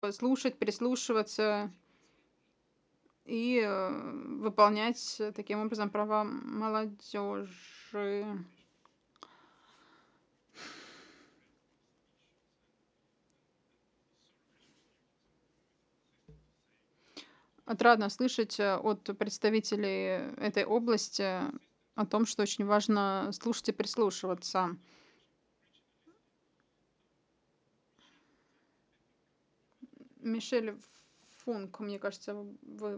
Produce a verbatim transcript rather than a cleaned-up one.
слушать, прислушиваться и, э, выполнять э, таким образом права молодежи. Отрадно слышать, э, от представителей этой области о том, что очень важно слушать и прислушиваться. Мишель Функ, мне кажется, вы